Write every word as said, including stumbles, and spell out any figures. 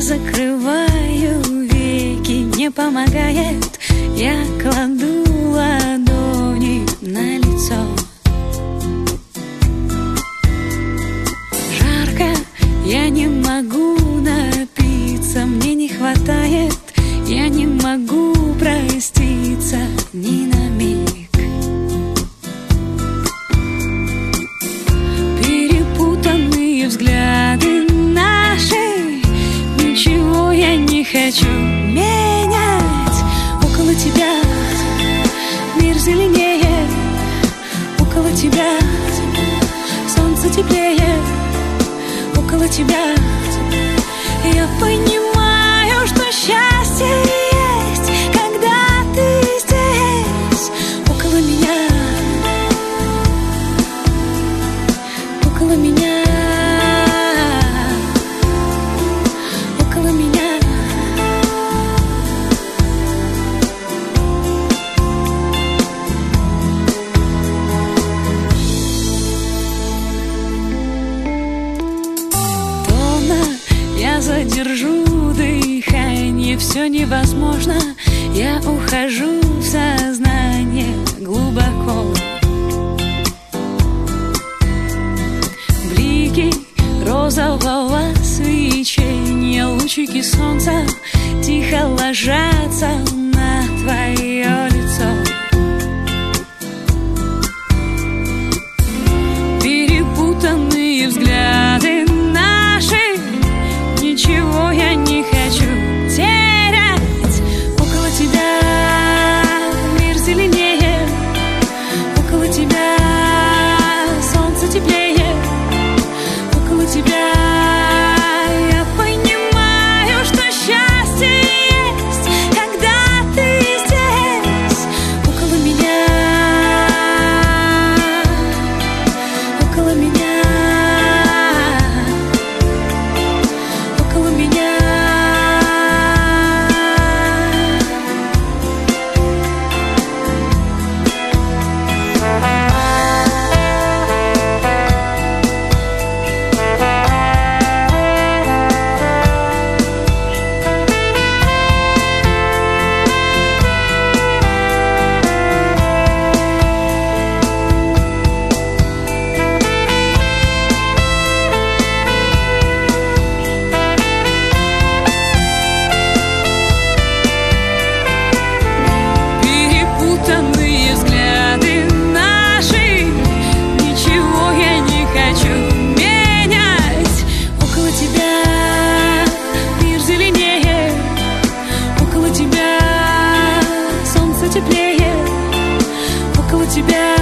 закрываю веки, не помогает. Я кладу ладони на лицо. Жарко, я не могу напиться, мне не хватает. Я не могу проститься ни на миг. Перепутанные взгляды наши, ничего я не хочу менять. Около тебя мир зеленее, около тебя солнце теплее, около тебя я понимаю, что счастье есть, когда ты здесь, около меня, около меня, около меня. Томно я задержу дыхание, все невозможно. Я ухожу в сознание глубоко. Блики розового свечения, лучики солнца тихо ложатся на твое лицо. Перепутанные взгляды наши, ничего я не хочу терять. Около тебя мир зеленее, около тебя солнце теплее, около тебя я понимаю, что счастье есть, когда ты здесь, около меня, около меня, около меня. Перепутанные взгляды наши, ничего я не хочу менять. Около тебя мир зеленее, около тебя солнце теплее, около тебя